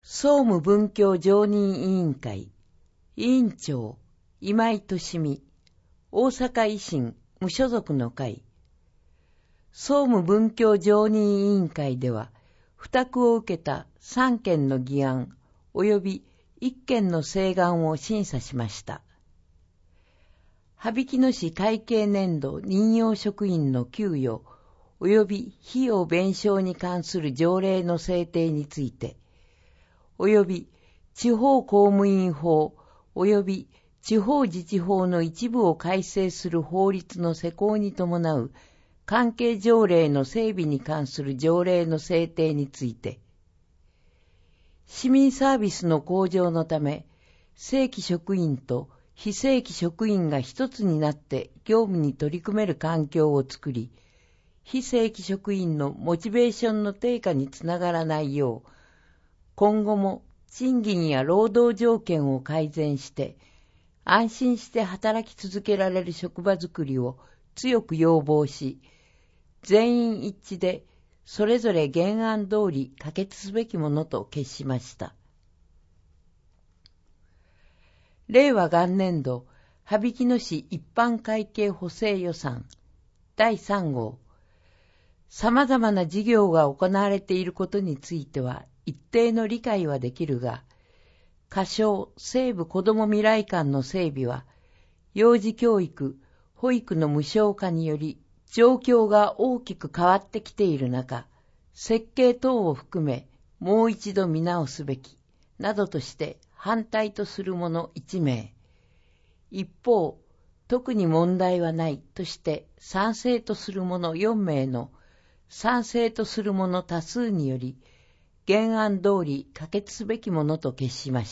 総務文教常任委員会委員長今井俊美、大阪維新無所属の会。総務文教常任委員会では、付託を受けた3件の議案及び1件の請願を審査しました。羽曳野市会計年度任用職員の給与及び費用弁償に関する条例の制定について、及び地方公務員法及び地方自治法の一部を改正する法律の施行に伴う関係条例の整備に関する条例の制定について、市民サービスの向上のため、正規職員と非正規職員が一つになって業務に取り組める環境を作り、非正規職員のモチベーションの低下につながらないよう、今後も賃金や労働条件を改善して、安心して働き続けられる職場づくりを強く要望し、全員一致でそれぞれ原案通り可決すべきものと決しました。令和元年度羽曳野市一般会計補正予算第3号、様々な事業が行われていることについては一定の理解はできるが、仮称西部子ども未来館の整備は、幼児教育、保育の無償化により状況が大きく変わってきている中、設計等を含めもう一度見直すべき、などとして反対とする者1名、一方、特に問題はないとして賛成とする者4名の賛成とする者多数により、原案通り可決すべきものと決しました。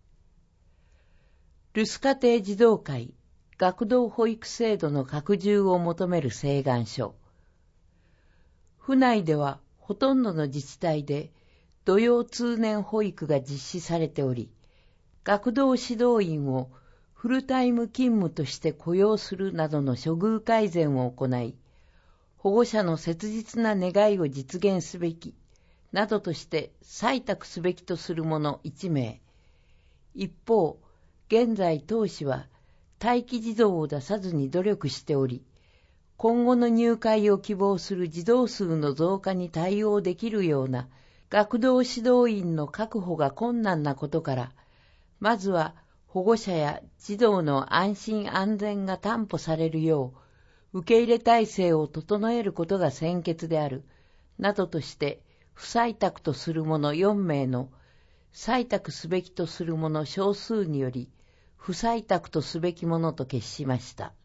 留守家庭児童会学童保育制度の拡充を求める請願書。府内ではほとんどの自治体で土曜通年保育が実施されており、学童指導員をフルタイム勤務として雇用するなどの処遇改善を行い、保護者の切実な願いを実現すべき、などとして採択すべきとする者1名。一方、現在当市は待機児童を出さずに努力しており、今後の入会を希望する児童数の増加に対応できるような学童指導員の確保が困難なことから、まずは保護者や児童の安心安全が担保されるよう、受け入れ体制を整えることが先決である、などとして、不採択とする者4名の採択すべきとする者少数により不採択とすべきものと決しました。